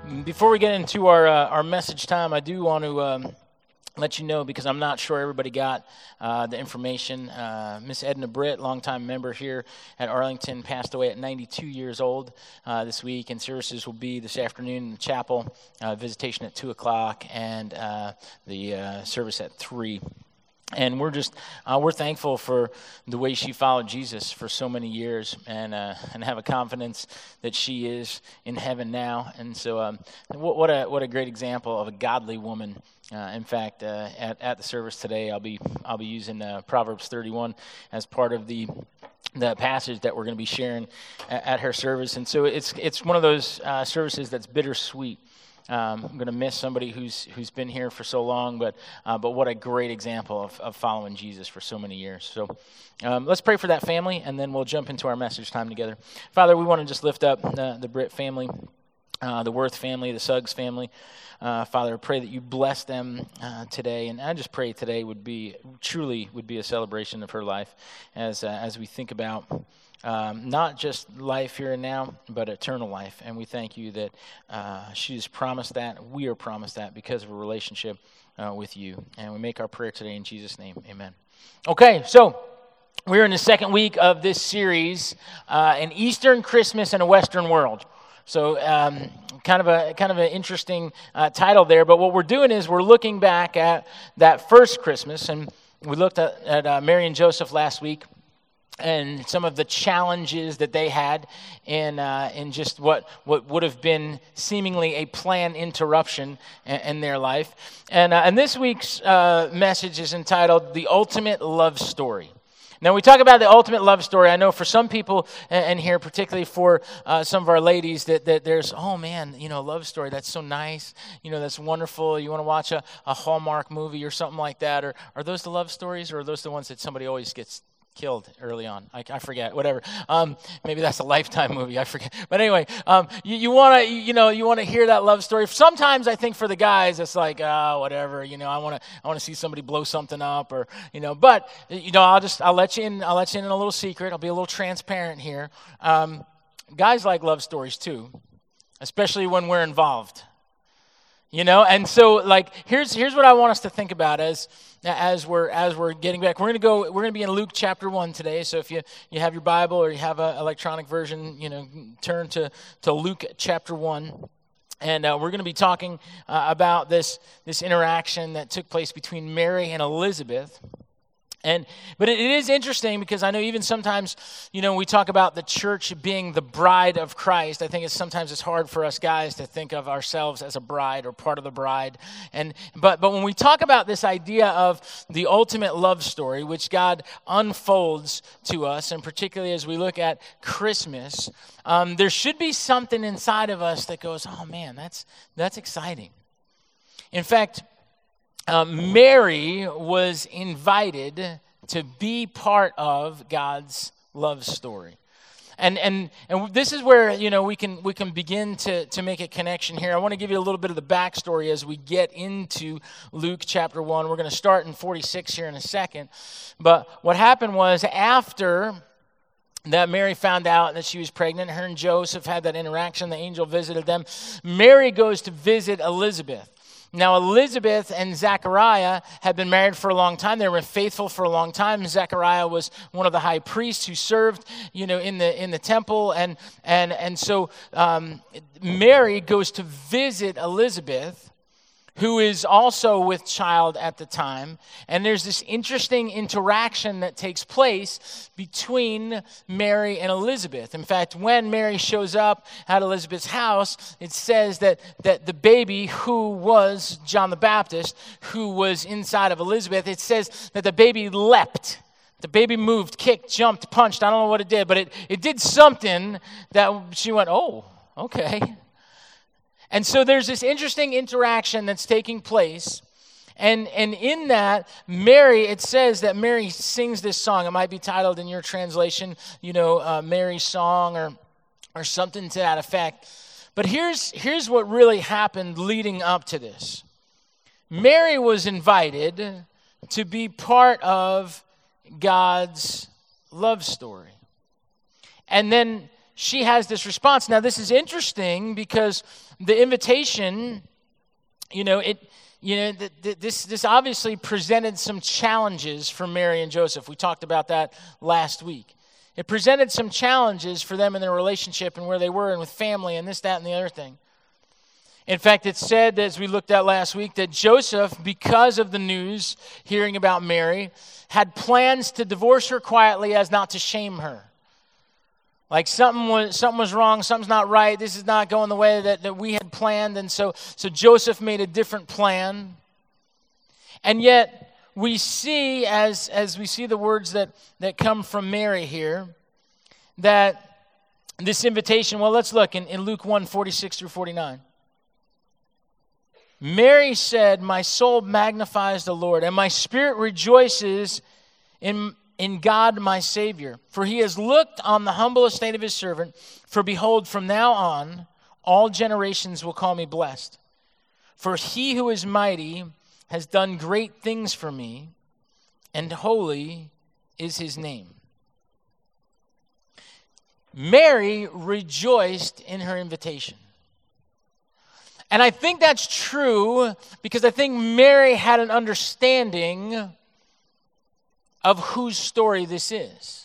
Before we get into our message time, I do want to let you know, because I'm not sure everybody got the information. Miss Edna Britt, longtime member here at Arlington, passed away at 92 years old this week, and services will be this afternoon in the chapel, visitation at 2 o'clock, and the service at 3. And we're thankful for the way she followed Jesus for so many years, and have a confidence that she is in heaven now. And so, what a great example of a godly woman. In fact, at the service today, I'll be using Proverbs 31 as part of the passage that we're going to be sharing at her service. And so it's one of those services that's bittersweet. I'm going to miss somebody who's been here for so long, but what a great example of following Jesus for so many years. So let's pray for that family, and then we'll jump into our message time together. Father, we want to just lift up the Britt family, the Worth family, the Suggs family. Father, I pray that you bless them today, and I just pray today would be a celebration of her life as we think about not just life here and now, but eternal life. And we thank you that she has promised that. We are promised that because of a relationship with you. And we make our prayer today in Jesus' name. Amen. Okay, so we're in the second week of this series, an Eastern Christmas in a Western World. So kind of an interesting title there. But what we're doing is we're looking back at that first Christmas. And we looked at Mary and Joseph last week, and some of the challenges that they had in just what would have been seemingly a planned interruption in their life. And this week's message is entitled "The Ultimate Love Story." Now, we talk about the ultimate love story. I know for some people, and here particularly for some of our ladies, that there's, oh man, love story, that's so nice, that's wonderful. You want to watch a Hallmark movie or something like that? Or are those the love stories, or are those the ones that somebody always gets killed early on? I forget, whatever. Maybe that's a Lifetime movie, I forget. But anyway, you want to hear that love story. Sometimes I think for the guys it's like, whatever, I want to see somebody blow something up, or but I'll let you in a little secret. I'll be a little transparent here. Guys like love stories too, especially when we're involved. And so like here's what I want us to think about as we're getting back. We're going to be in Luke chapter 1 today. So if you have your Bible or you have an electronic version, turn to Luke chapter 1. And we're going to be talking about this interaction that took place between Mary and Elizabeth. But it is interesting, because I know even sometimes, we talk about the church being the bride of Christ. I think sometimes it's hard for us guys to think of ourselves as a bride or part of the bride. But when we talk about this idea of the ultimate love story, which God unfolds to us, and particularly as we look at Christmas, there should be something inside of us that goes, oh man, that's exciting. In fact, Mary was invited to be part of God's love story. And this is where, we can begin to make a connection here. I want to give you a little bit of the backstory as we get into Luke chapter 1. We're going to start in 46 here in a second. But what happened was, after that Mary found out that she was pregnant, her and Joseph had that interaction, the angel visited them, Mary goes to visit Elizabeth. Now, Elizabeth and Zechariah had been married for a long time. They were faithful for a long time. Zechariah was one of the high priests who served, in the temple, and so Mary goes to visit Elizabeth, who is also with child at the time. And there's this interesting interaction that takes place between Mary and Elizabeth. In fact, when Mary shows up at Elizabeth's house, it says that the baby, who was John the Baptist, who was inside of Elizabeth, it says that the baby leapt. The baby moved, kicked, jumped, punched. I don't know what it did, but it did something that she went, oh, okay. And so there's this interesting interaction that's taking place. And in that, Mary, it says that Mary sings this song. It might be titled in your translation, Mary's Song or something to that effect. But here's what really happened leading up to this. Mary was invited to be part of God's love story. And then she has this response. Now, this is interesting because the invitation, this obviously presented some challenges for Mary and Joseph. We talked about that last week. It presented some challenges for them in their relationship and where they were and with family and this, that, and the other thing. In fact, it said, as we looked at last week, that Joseph, because of the news, hearing about Mary, had plans to divorce her quietly as not to shame her. Like something was wrong, something's not right, this is not going the way that we had planned. And so Joseph made a different plan. And yet we see, as we see the words that come from Mary here, that this invitation, well, let's look in Luke 1, 46 through 49. Mary said, "My soul magnifies the Lord, and my spirit rejoices in God my Savior. For he has looked on the humble estate of his servant. For behold, from now on, all generations will call me blessed. For he who is mighty has done great things for me, and holy is his name." Mary rejoiced in her invitation. And I think that's true because I think Mary had an understanding of whose story this is.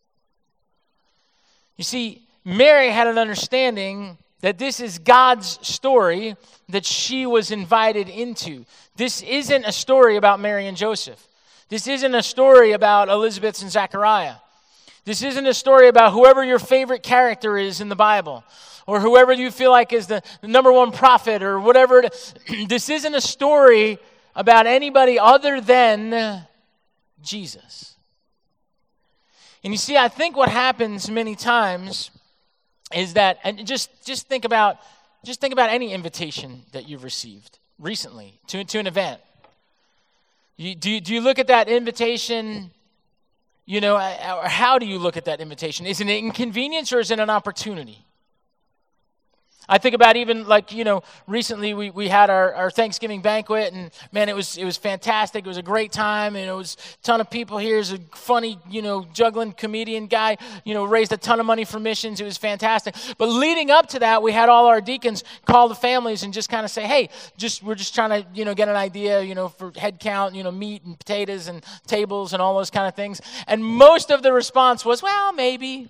You see, Mary had an understanding that this is God's story that she was invited into. This isn't a story about Mary and Joseph. This isn't a story about Elizabeth and Zechariah. This isn't a story about whoever your favorite character is in the Bible, or whoever you feel like is the number one prophet, or whatever. This isn't a story about anybody other than Jesus. And you see, I think what happens many times is that, and just think about any invitation that you've received recently to an event. Do you look at that invitation, or how do you look at that invitation? Is it an inconvenience or is it an opportunity? I think about even recently we had our Thanksgiving banquet, and man, it was fantastic. It was a great time, and it was a ton of people here. He's a funny, juggling comedian guy, raised a ton of money for missions. It was fantastic. But leading up to that, we had all our deacons call the families and just kind of say, hey, we're just trying to, get an idea, for head count, meat and potatoes and tables and all those kind of things. And most of the response was, well, maybe.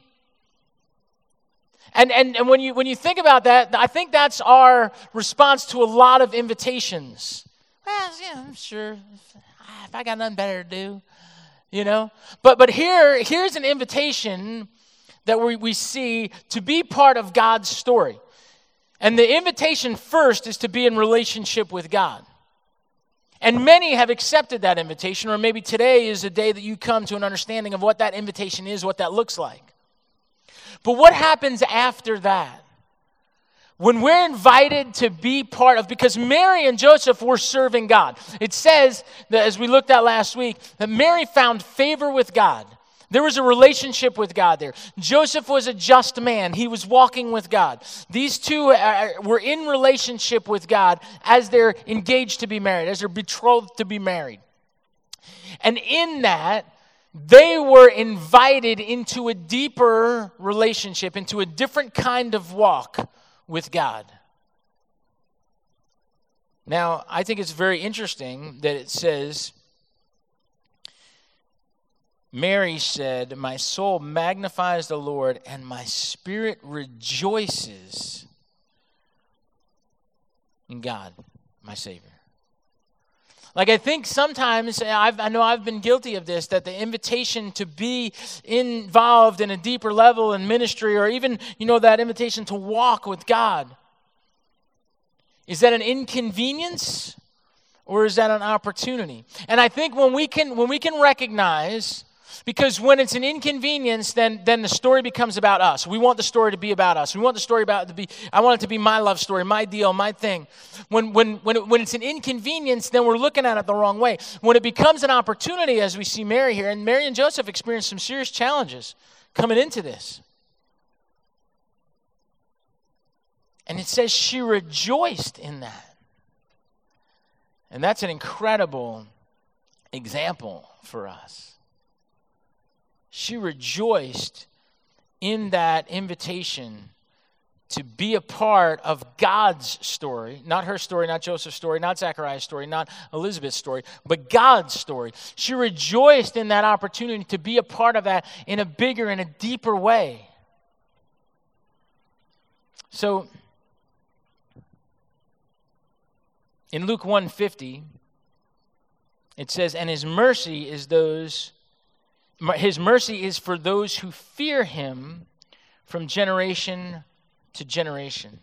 And when you think about that, I think that's our response to a lot of invitations. Well, I'm sure if I got nothing better to do, But here's an invitation that we see to be part of God's story. And the invitation first is to be in relationship with God. And many have accepted that invitation, or maybe today is a day that you come to an understanding of what that invitation is, what that looks like. But what happens after that? When we're invited to be part of, because Mary and Joseph were serving God. It says that, as we looked at last week, that Mary found favor with God. There was a relationship with God there. Joseph was a just man. He was walking with God. These two were in relationship with God as they're engaged to be married, as they're betrothed to be married. And in that, they were invited into a deeper relationship, into a different kind of walk with God. Now, I think it's very interesting that it says, Mary said, "My soul magnifies the Lord, and my spirit rejoices in God, my Savior." Like, I think sometimes, I know I've been guilty of this, that the invitation to be involved in a deeper level in ministry, or even, that invitation to walk with God, is that an inconvenience or is that an opportunity? And I think when we can recognize, because when it's an inconvenience, then the story becomes about us. We want the story to be about us. We want the story I want it to be my love story, my deal, my thing. When it's an inconvenience, then we're looking at it the wrong way. When it becomes an opportunity, as we see Mary here, and Mary and Joseph experienced some serious challenges coming into this. And it says she rejoiced in that. And that's an incredible example for us. She rejoiced in that invitation to be a part of God's story, not her story, not Joseph's story, not Zechariah's story, not Elizabeth's story, but God's story. She rejoiced in that opportunity to be a part of that in a bigger and a deeper way. So, in Luke 1:50, it says, "And his mercy is for those who fear him from generation to generation."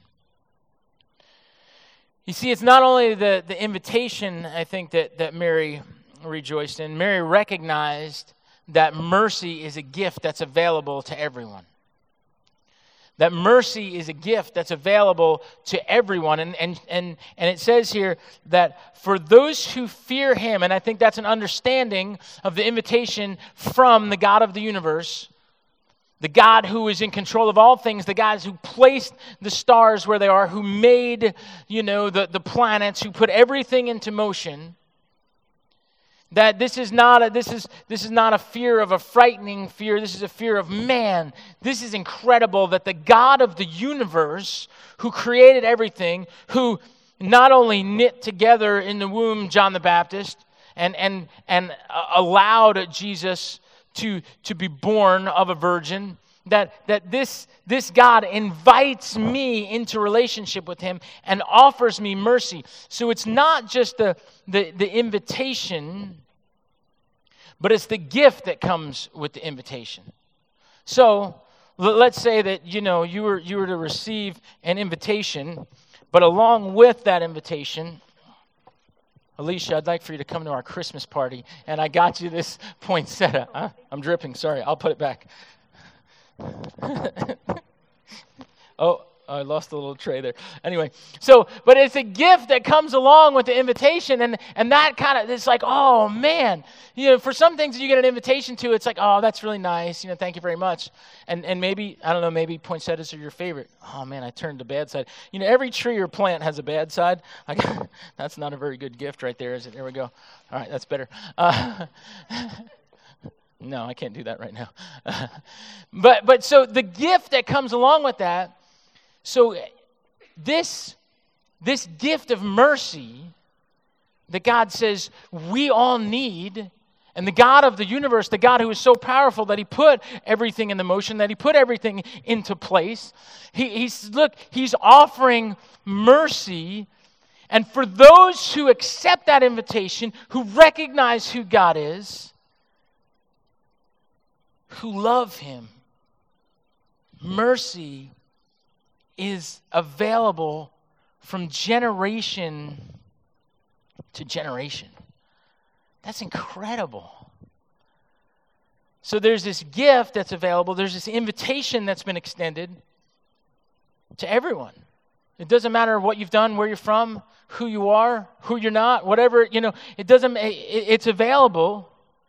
You see, it's not only the invitation, I think, that Mary rejoiced in. Mary recognized that mercy is a gift that's available to everyone. That mercy is a gift that's available to everyone. And it says here that for those who fear him, and I think that's an understanding of the invitation from the God of the universe, the God who is in control of all things, the God who placed the stars where they are, who made, the planets, who put everything into motion. That this is not a fear of a frightening fear. This is a fear of man. This is incredible that the God of the universe, who created everything, who not only knit together in the womb John the Baptist and allowed Jesus to be born of a virgin, that this God invites me into relationship with him and offers me mercy. So it's not just the invitation, but it's the gift that comes with the invitation. So let's say that you were to receive an invitation, but along with that invitation, Alicia, I'd like for you to come to our Christmas party, and I got you this poinsettia. I'm dripping. Sorry, I'll put it back. Oh, I lost a little tray there. Anyway, but it's a gift that comes along with the invitation, and that kind of, it's like, oh man, for some things that you get an invitation to, it's like, oh, that's really nice, thank you very much. And maybe, I don't know, maybe poinsettias are your favorite. Oh man, I turned the bad side. Every tree or plant has a bad side. That's not a very good gift right there, is it? There we go. All right, that's better. No, I can't do that right now. But so the gift that comes along with that, so this gift of mercy that God says we all need, and the God of the universe, the God who is so powerful that he put everything into motion, that he put everything into place, he's offering mercy. And for those who accept that invitation, who recognize who God is, who love him, mercy is available from generation to generation. That's incredible. So there's this gift that's available. There's this invitation that's been extended to everyone. It doesn't matter what you've done, where you're from, who you are, who you're not, whatever, it doesn't, it's available.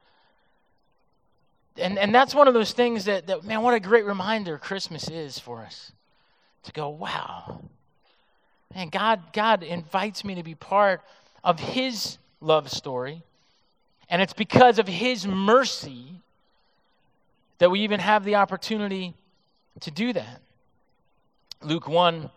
And that's one of those things that, man, what a great reminder Christmas is for us. To go, wow, man, God invites me to be part of his love story. And it's because of his mercy that we even have the opportunity to do that. Luke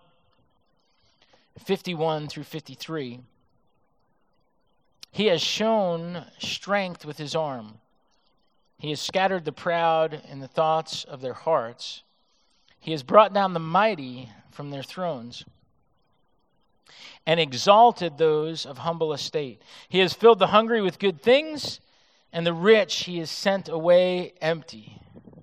1:51 through 53. He has shown strength with his arm. He has scattered the proud in the thoughts of their hearts. He has brought down the mighty from their thrones and exalted those of humble estate. He has filled the hungry with good things, and the rich he has sent away empty.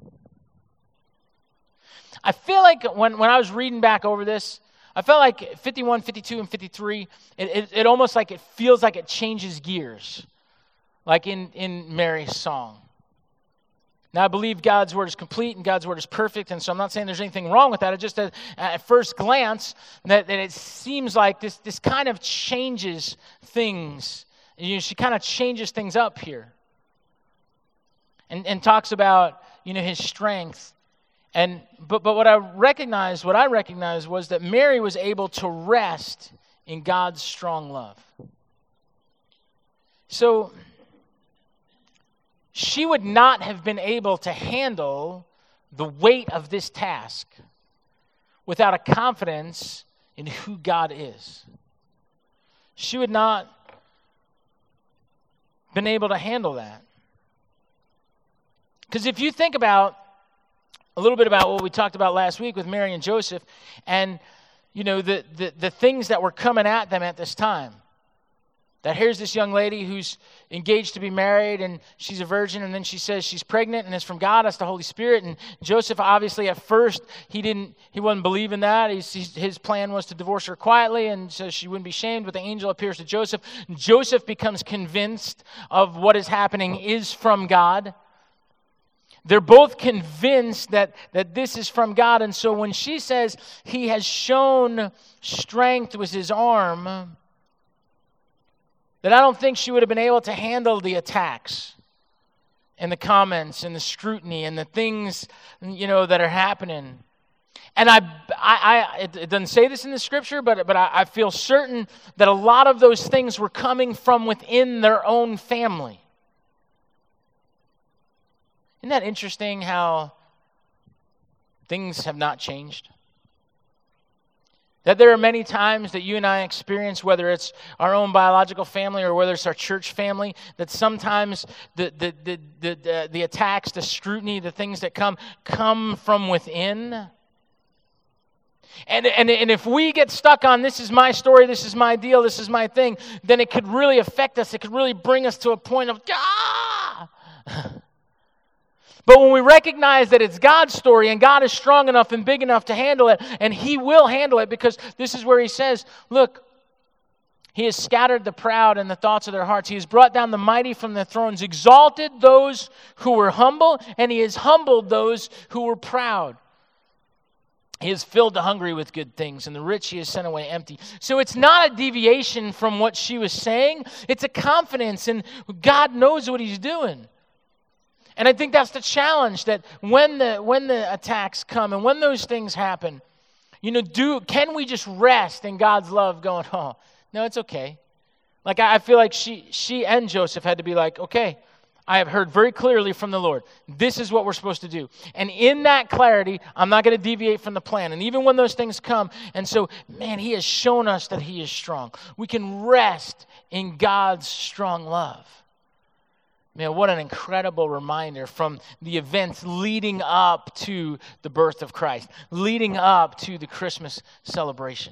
I feel like when I was reading back over this, I felt like 51, 52, and 53, it almost like it feels like it changes gears, like in Mary's song. Now, I believe God's word is complete and God's word is perfect, and so I'm not saying there's anything wrong with that. It's just that at first glance that it seems like this kind of changes things. She kind of changes things up here and talks about his strength. But what I recognized was that Mary was able to rest in God's strong love. So she would not have been able to handle the weight of this task without a confidence in who God is. She would not been able to handle that. Because if you think about a little bit about what we talked about last week with Mary and Joseph, and the things that were coming at them at this time. That here's this young lady who's engaged to be married, and she's a virgin, and then she says she's pregnant, and it's from God. That's the Holy Spirit. And Joseph, obviously, at first, he wasn't believing that. His plan was to divorce her quietly, and so she wouldn't be shamed. But the angel appears to Joseph. Joseph becomes convinced of what is happening is from God. They're both convinced that this is from God. And so when she says he has shown strength with his arm, that I don't think she would have been able to handle the attacks and the comments and the scrutiny and the things, that are happening. And it doesn't say this in the scripture, but I feel certain that a lot of those things were coming from within their own family. Isn't that interesting how things have not changed? That there are many times that you and I experience, whether it's our own biological family or whether it's our church family, that sometimes the attacks, the scrutiny, the things that come from within. And if we get stuck on this is my story, this is my deal, this is my thing, then it could really affect us. It could really bring us to a point of, But when we recognize that it's God's story and God is strong enough and big enough to handle it, and He will handle it, because this is where He says, look, He has scattered the proud in the thoughts of their hearts. He has brought down the mighty from their thrones, exalted those who were humble, and He has humbled those who were proud. He has filled the hungry with good things, and the rich He has sent away empty. So it's not a deviation from what she was saying. It's a confidence in God knows what He's doing. And I think that's the challenge, that when the attacks come and when those things happen, can we just rest in God's love going, oh, no, it's okay. Like I feel like she and Joseph had to be like, okay, I have heard very clearly from the Lord. This is what we're supposed to do. And in that clarity, I'm not going to deviate from the plan. And even when those things come, and so, man, He has shown us that He is strong. We can rest in God's strong love. Man, what an incredible reminder from the events leading up to the birth of Christ, leading up to the Christmas celebration.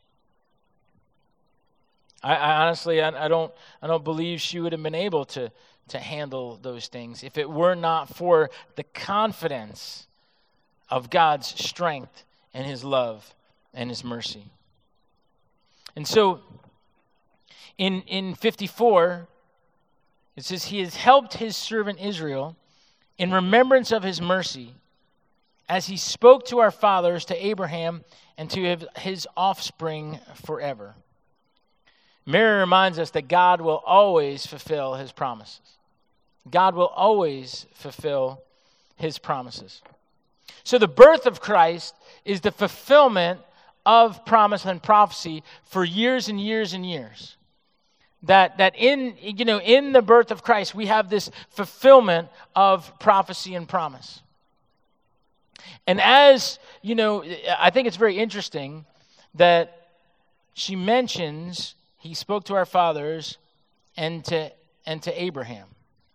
I honestly, I don't believe she would have been able to handle those things if it were not for the confidence of God's strength and His love and His mercy. And so, in 54. It says, He has helped His servant Israel in remembrance of His mercy, as He spoke to our fathers, to Abraham, and to his offspring forever. Mary reminds us that God will always fulfill His promises. God will always fulfill His promises. So the birth of Christ is the fulfillment of promise and prophecy for years and years and years. That in the birth of Christ, we have this fulfillment of prophecy and promise. And as, I think it's very interesting that she mentions He spoke to our fathers and to Abraham.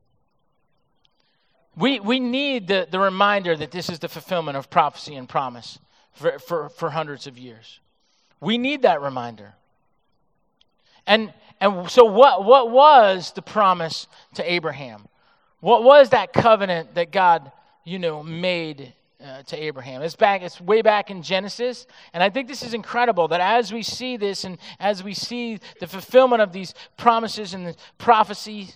We need the reminder that this is the fulfillment of prophecy and promise for hundreds of years. We need that reminder. And so what was the promise to Abraham? What was that covenant that God, made to Abraham? It's way back in Genesis. And I think this is incredible that as we see this and as we see the fulfillment of these promises and the prophecies,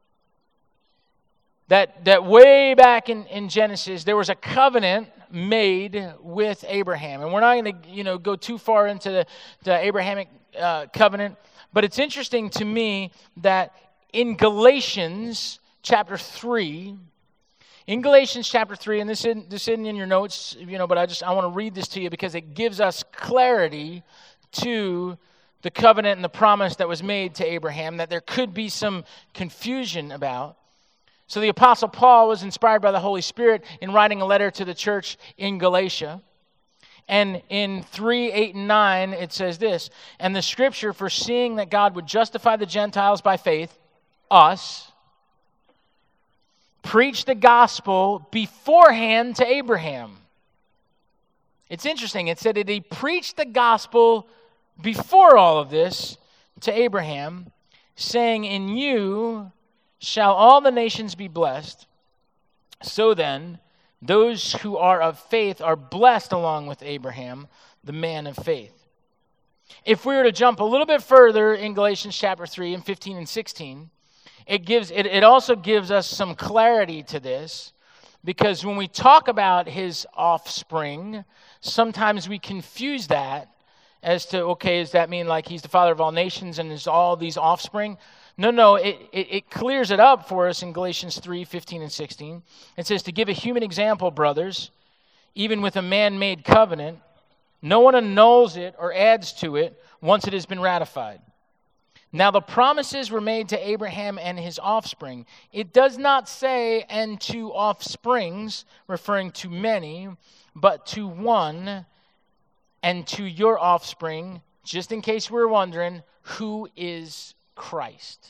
that way back in Genesis, there was a covenant made with Abraham. And we're not going to, go too far into the Abrahamic covenant. But it's interesting to me that in Galatians chapter 3, and this isn't in your notes, but I want to read this to you because it gives us clarity to the covenant and the promise that was made to Abraham that there could be some confusion about. So the Apostle Paul was inspired by the Holy Spirit in writing a letter to the church in Galatia. And in 3, 8, and 9, it says this, "And the scripture, foreseeing that God would justify the Gentiles by faith, us, preached the gospel beforehand to Abraham." It's interesting. It said that he preached the gospel before all of this to Abraham, saying, "In you shall all the nations be blessed." So then, those who are of faith are blessed along with Abraham, the man of faith. If we were to jump a little bit further in Galatians chapter 3 and 15 and 16, it also gives us some clarity to this, because when we talk about his offspring, sometimes we confuse that as to, okay, does that mean like he's the father of all nations and there's all these offspring? No, it clears it up for us in Galatians 3, 15 and 16. It says, "To give a human example, brothers, even with a man-made covenant, no one annuls it or adds to it once it has been ratified. Now the promises were made to Abraham and his offspring." It does not say, "and to offsprings," referring to many, but to one, "and to your offspring," just in case we're wondering, who is Christ.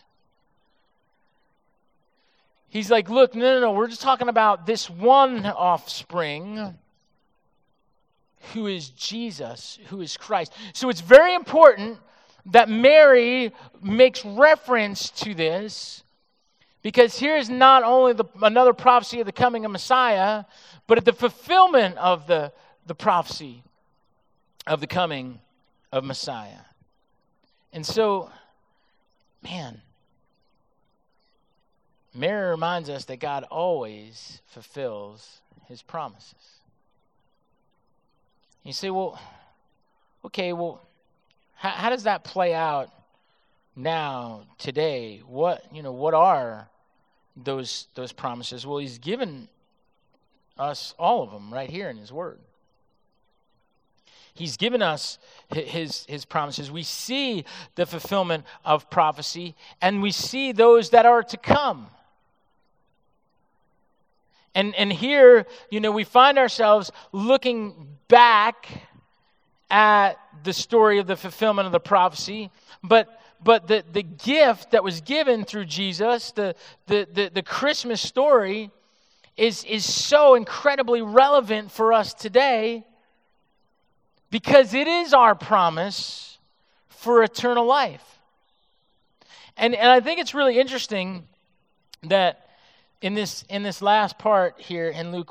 He's like, look, no, we're just talking about this one offspring who is Jesus, who is Christ. So it's very important that Mary makes reference to this, because here is not only another prophecy of the coming of Messiah, but at the fulfillment of the prophecy of the coming of Messiah. And so, man, Mary reminds us that God always fulfills his promises. You say, well, okay, how does that play out now, today? What are those promises? Well, he's given us all of them right here in his word. He's given us his promises. We see the fulfillment of prophecy, and we see those that are to come. And here, we find ourselves looking back at the story of the fulfillment of the prophecy, but the gift that was given through Jesus, the Christmas story, is so incredibly relevant for us today, because it is our promise for eternal life. And I think it's really interesting that in this last part here in Luke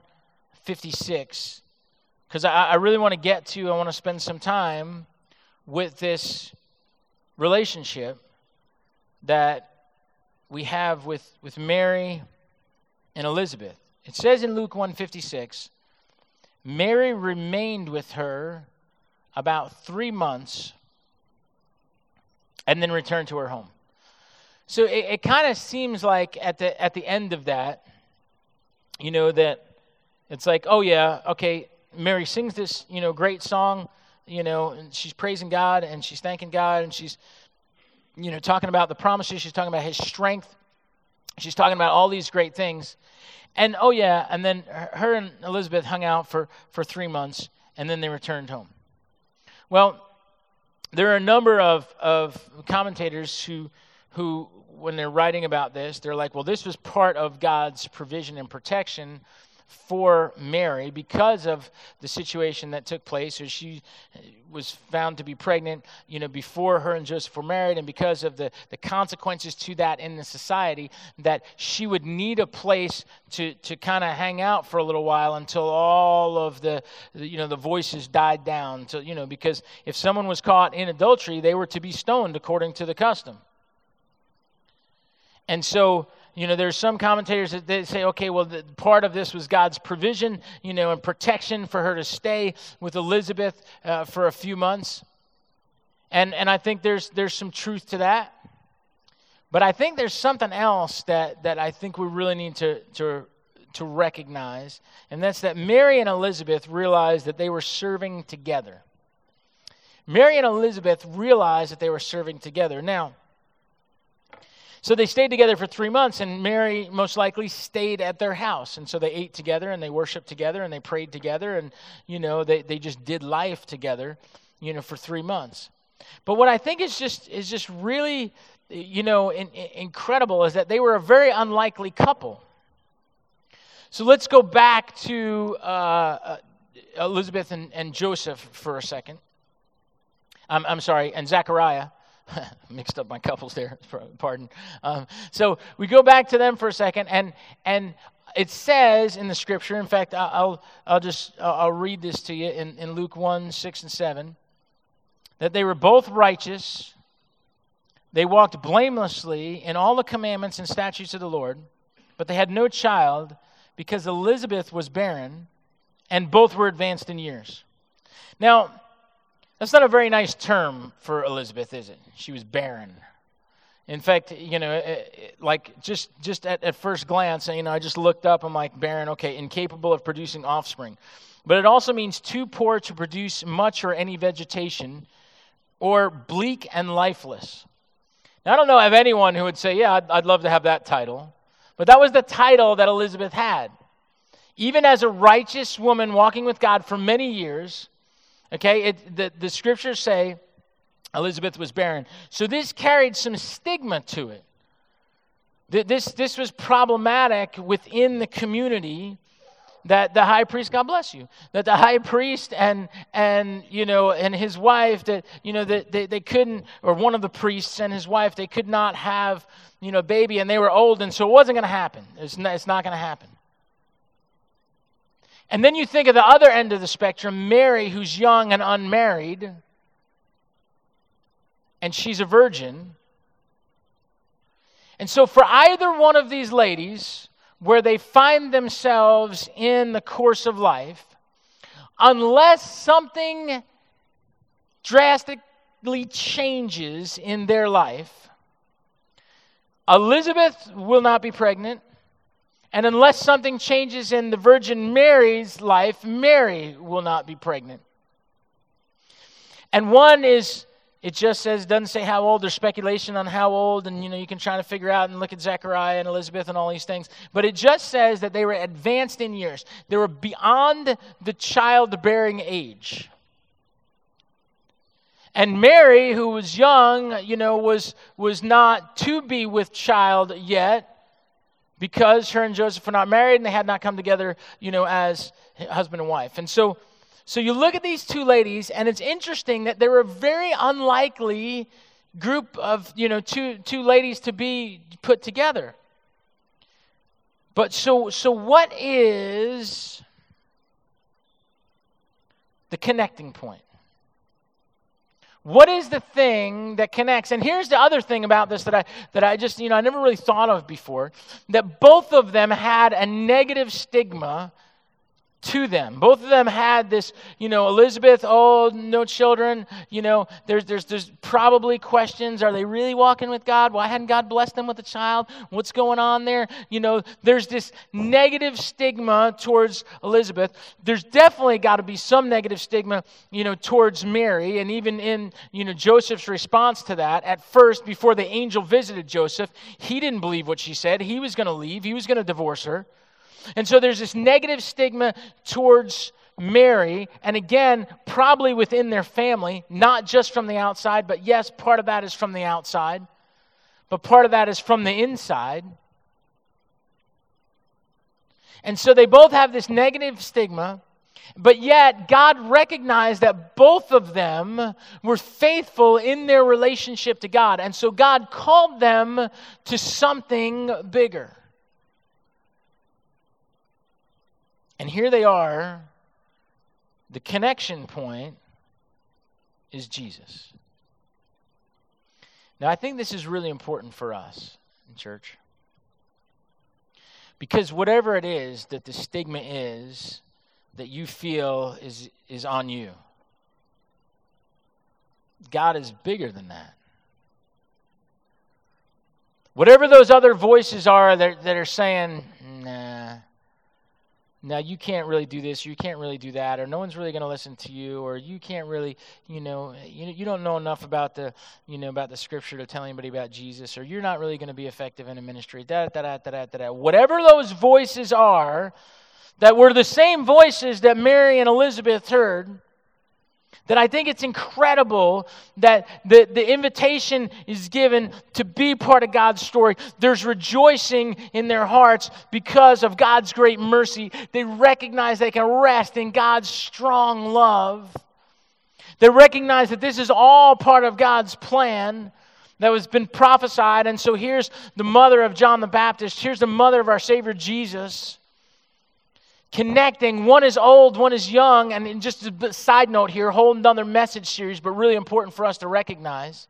1:56, because I really want to spend some time with this relationship that we have with Mary and Elizabeth. It says in Luke 1:56, Mary remained with her about 3 months and then returned to her home. So it kind of seems like at the end of that, that it's like, oh yeah, okay, Mary sings this, great song, and she's praising God and she's thanking God and she's, talking about the promises. She's talking about his strength. She's talking about all these great things. And oh yeah, and then her and Elizabeth hung out for 3 months, and then they returned home. Well, there are a number of commentators who, when they're writing about this, they're like, well, this was part of God's provision and protection for Mary because of the situation that took place. So she was found to be pregnant, before her and Joseph were married, and because of the consequences to that in the society, that she would need a place to kind of hang out for a little while until all of the voices died down. So, because if someone was caught in adultery, they were to be stoned according to the custom. And so, there's some commentators that they say, okay, well, part of this was God's provision, and protection for her to stay with Elizabeth for a few months. And I think there's some truth to that. But I think there's something else that I think we really need to recognize, and that's that Mary and Elizabeth realized that they were serving together. Mary and Elizabeth realized that they were serving together. Now, So they stayed together for 3 months, and Mary most likely stayed at their house. And so they ate together, and they worshiped together, and they prayed together, and, they just did life together, for 3 months. But what I think is just really, incredible is that they were a very unlikely couple. So let's go back to Elizabeth and Joseph for a second. I'm sorry, and Zechariah. Mixed up my couples there, pardon. So we go back to them for a second, and it says in the scripture, in fact, I'll read this to you in Luke 1, 6 and 7, that they were both righteous. They walked blamelessly in all the commandments and statutes of the Lord, but they had no child because Elizabeth was barren, and both were advanced in years. Now, that's not a very nice term for Elizabeth, is it? She was barren. In fact, like just at first glance, I just looked up, I'm like, barren, okay, incapable of producing offspring. But it also means too poor to produce much or any vegetation, or bleak and lifeless. Now, I don't know of anyone who would say, yeah, I'd love to have that title. But that was the title that Elizabeth had. Even as a righteous woman walking with God for many years, okay, the scriptures say Elizabeth was barren. So this carried some stigma to it. This was problematic within the community, that the high priest, God bless you, that the high priest and his wife, that they couldn't, or one of the priests and his wife, they could not have a baby, and they were old, and so it wasn't going to happen. It's not going to happen. And then you think of the other end of the spectrum, Mary, who's young and unmarried, and she's a virgin. And so for either one of these ladies, where they find themselves in the course of life, unless something drastically changes in their life, Elizabeth will not be pregnant, and unless something changes in the Virgin Mary's life, Mary will not be pregnant. And one is, it just says, doesn't say how old. There's speculation on how old, and you can try to figure out and look at Zechariah and Elizabeth and all these things. But it just says that they were advanced in years. They were beyond the childbearing age. And Mary, who was young, was not to be with child yet, because her and Joseph were not married and they had not come together, as husband and wife. And so you look at these two ladies, and it's interesting that they were a very unlikely group of, two ladies to be put together. But so what is the connecting point? What is the thing that connects? And here's the other thing about this that I just, I never really thought of before, that both of them had a negative stigma to them. Both of them had this, Elizabeth, no children, there's probably questions. Are they really walking with God? Why hadn't God blessed them with a child? What's going on there? There's this negative stigma towards Elizabeth. There's definitely got to be some negative stigma, towards Mary. And even in, Joseph's response to that, at first, before the angel visited Joseph, he didn't believe what she said. He was going to leave. He was going to divorce her. And so there's this negative stigma towards Mary, and again, probably within their family, not just from the outside, but yes, part of that is from the outside, but part of that is from the inside. And so they both have this negative stigma, but yet God recognized that both of them were faithful in their relationship to God, and so God called them to something bigger. And here they are. The connection point is Jesus. Now, I think this is really important for us in church. Because whatever it is that the stigma is that you feel is on you, God is bigger than that. Whatever those other voices are that are saying, nah, now you can't really do this, you can't really do that, or no one's really going to listen to you, or you can't really, you don't know enough about the scripture to tell anybody about Jesus, or you're not really going to be effective in a ministry, whatever those voices are, that were the same voices that Mary and Elizabeth heard, that I think it's incredible that the invitation is given to be part of God's story. There's rejoicing in their hearts because of God's great mercy. They recognize they can rest in God's strong love. They recognize that this is all part of God's plan that has been prophesied. And so here's the mother of John the Baptist. Here's the mother of our Savior Jesus. Connecting. One is old, one is young. And just a side note here, whole another message series, but really important for us to recognize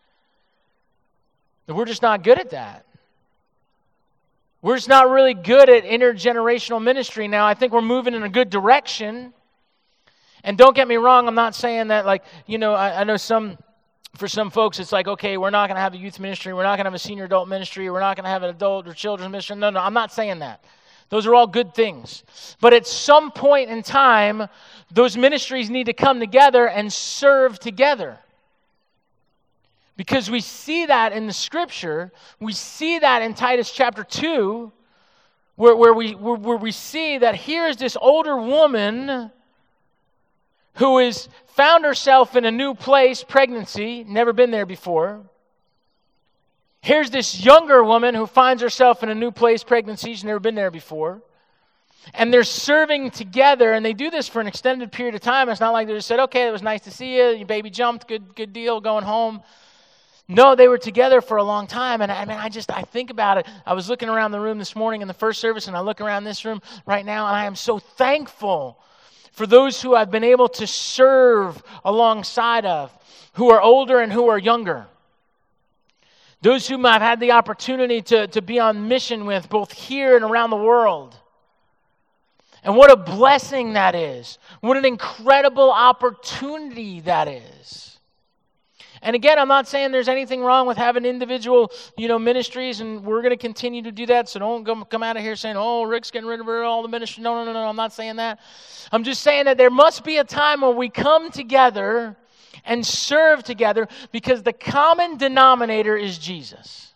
that we're just not good at that. We're just not really good at intergenerational ministry. Now, I think we're moving in a good direction. And don't get me wrong, I'm not saying that I know for some folks, it's like, okay, we're not going to have a youth ministry, we're not going to have a senior adult ministry, we're not going to have an adult or children's ministry. No, I'm not saying that. Those are all good things. But at some point in time, those ministries need to come together and serve together. Because we see that in the Scripture. We see that in Titus chapter 2, where we see that here's this older woman who has found herself in a new place, pregnancy, never been there before. Here's this younger woman who finds herself in a new place, pregnancy, she's never been there before. And they're serving together, and they do this for an extended period of time. It's not like they just said, okay, it was nice to see you, your baby jumped, good deal, going home. No, they were together for a long time, and I think about it. I was looking around the room this morning in the first service, and I look around this room right now, and I am so thankful for those who I've been able to serve alongside of, who are older and who are younger. Those whom I've had the opportunity to be on mission with, both here and around the world. And what a blessing that is. What an incredible opportunity that is. And again, I'm not saying there's anything wrong with having individual, ministries, and we're going to continue to do that. So don't come out of here saying, oh, Rick's getting rid of all the ministry. No, I'm not saying that. I'm just saying that there must be a time when we come together and serve together, because the common denominator is Jesus.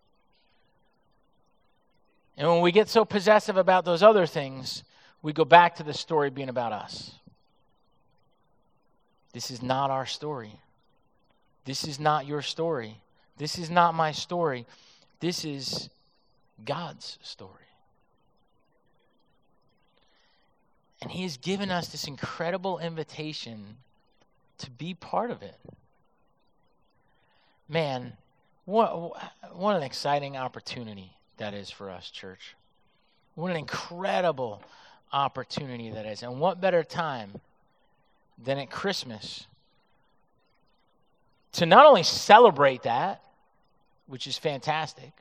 And when we get so possessive about those other things, we go back to the story being about us. This is not our story. This is not your story. This is not my story. This is God's story. And He has given us this incredible invitation to be part of it. Man, what an exciting opportunity that is for us, church. What an incredible opportunity that is. And what better time than at Christmas to not only celebrate that, which is fantastic,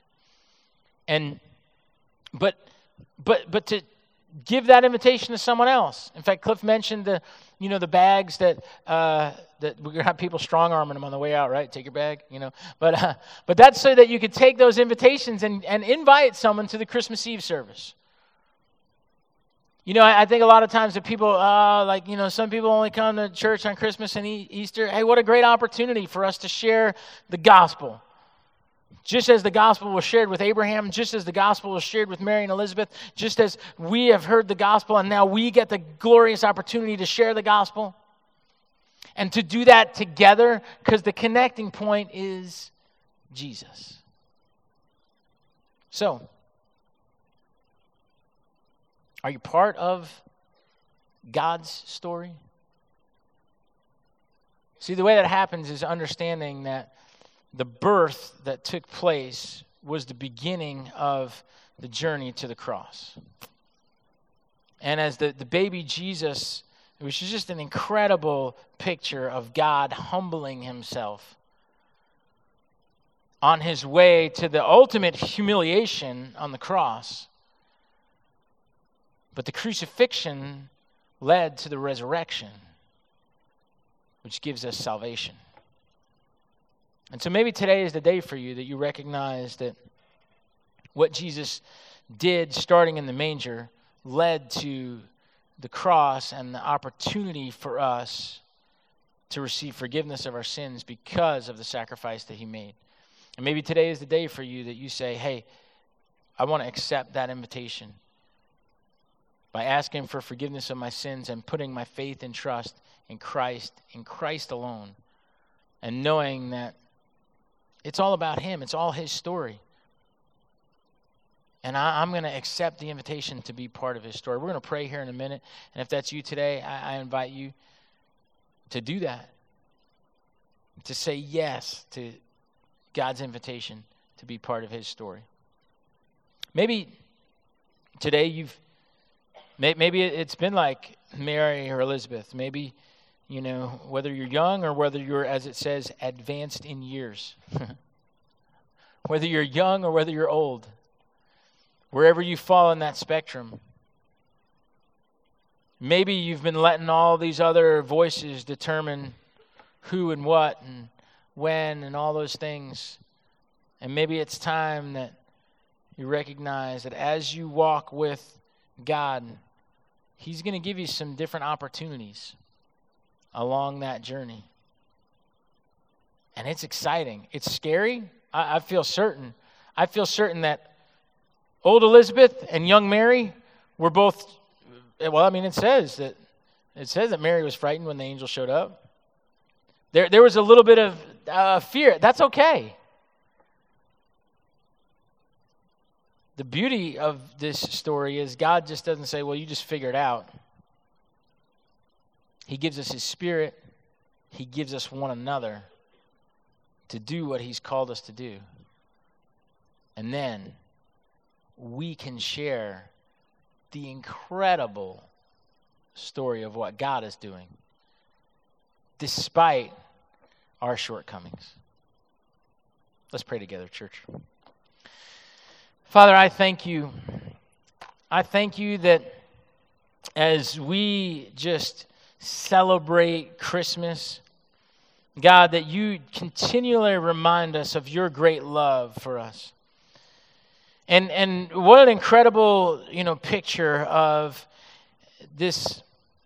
but to give that invitation to someone else. In fact, Cliff mentioned the bags that we're gonna have people strong arming them on the way out, right? Take your bag, But that's so that you could take those invitations and invite someone to the Christmas Eve service. I think a lot of times that people, some people only come to church on Christmas and Easter. Hey, what a great opportunity for us to share the gospel. Just as the gospel was shared with Abraham, just as the gospel was shared with Mary and Elizabeth, just as we have heard the gospel and now we get the glorious opportunity to share the gospel. And to do that together, because the connecting point is Jesus. So, are you part of God's story? See, the way that happens is understanding that the birth that took place was the beginning of the journey to the cross. And as the baby Jesus, which is just an incredible picture of God humbling Himself on His way to the ultimate humiliation on the cross. But the crucifixion led to the resurrection, which gives us salvation. And so maybe today is the day for you that you recognize that what Jesus did starting in the manger led to the cross and the opportunity for us to receive forgiveness of our sins because of the sacrifice that he made. And maybe today is the day for you that you say, hey, I want to accept that invitation by asking for forgiveness of my sins and putting my faith and trust in Christ alone, and knowing that it's all about him. It's all his story. And I'm going to accept the invitation to be part of his story. We're going to pray here in a minute. And if that's you today, I invite you to do that. To say yes to God's invitation to be part of his story. Maybe today maybe it's been like Mary or Elizabeth. Maybe, whether you're young or whether you're, as it says, advanced in years. Whether you're young or whether you're old. Wherever you fall in that spectrum. Maybe you've been letting all these other voices determine who and what and when and all those things. And maybe it's time that you recognize that as you walk with God, he's going to give you some different opportunities along that journey. And it's exciting. It's scary. I feel certain. I feel certain that old Elizabeth and young Mary were both, it says that Mary was frightened when the angel showed up. There was a little bit of fear. That's okay. The beauty of this story is God just doesn't say, well, you just figure it out. He gives us his Spirit. He gives us one another to do what he's called us to do. And then we can share the incredible story of what God is doing despite our shortcomings. Let's pray together, church. Father, I thank you. I thank you that as we just celebrate Christmas, God, that you continually remind us of your great love for us. And what an incredible, picture of this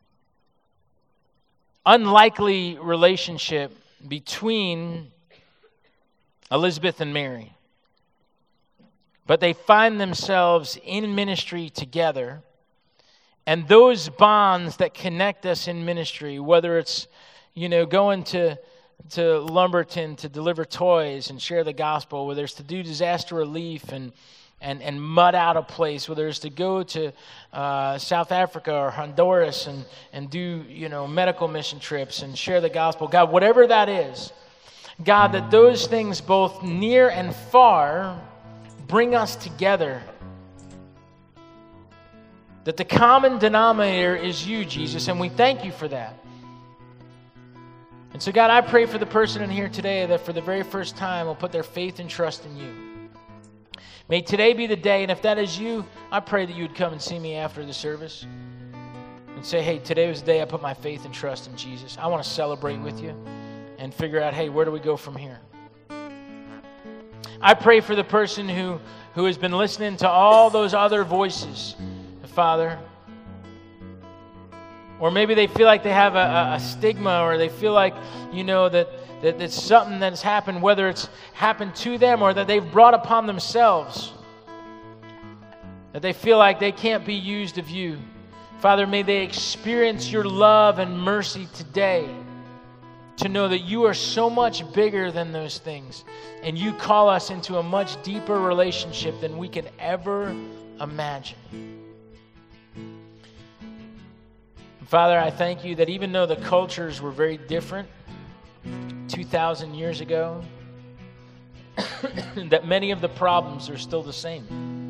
unlikely relationship between Elizabeth and Mary. But they find themselves in ministry together. And those bonds that connect us in ministry, whether it's, going to Lumberton to deliver toys and share the gospel, whether it's to do disaster relief and mud out a place, whether it's to go to South Africa or Honduras and do, medical mission trips and share the gospel. God, whatever that is, God, that those things both near and far bring us together. That the common denominator is you, Jesus, and we thank you for that. And so, God, I pray for the person in here today that for the very first time will put their faith and trust in you. May today be the day, and if that is you, I pray that you would come and see me after the service and say, hey, today was the day I put my faith and trust in Jesus. I want to celebrate with you and figure out, hey, where do we go from here? I pray for the person who has been listening to all those other voices, Father. Or maybe they feel like they have a stigma, or they feel like, that it's something that's happened, whether it's happened to them or that they've brought upon themselves, that they feel like they can't be used of you. Father, may they experience your love and mercy today to know that you are so much bigger than those things, and you call us into a much deeper relationship than we can ever imagine. Father, I thank you that even though the cultures were very different 2,000 years ago, that many of the problems are still the same.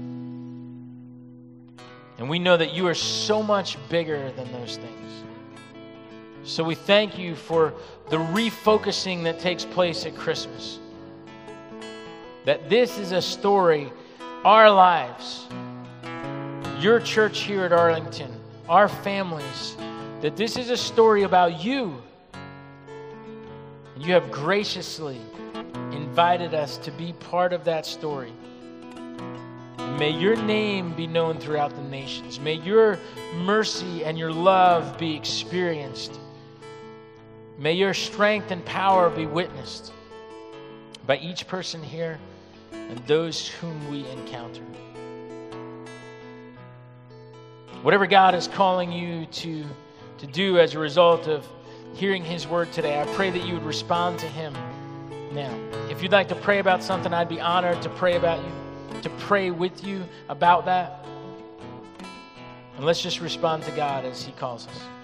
And we know that you are so much bigger than those things. So we thank you for the refocusing that takes place at Christmas. That this is a story, our lives, your church here at Arlington, our families, that this is a story about you. And you have graciously invited us to be part of that story. And May your name be known throughout the nations. May your mercy and your love be experienced. May your strength and power be witnessed by each person here and those whom we encounter. Whatever God is calling you to do as a result of hearing His word today, I pray that you would respond to Him now. If you'd like to pray about something, I'd be honored to pray about you, to pray with you about that. And let's just respond to God as He calls us.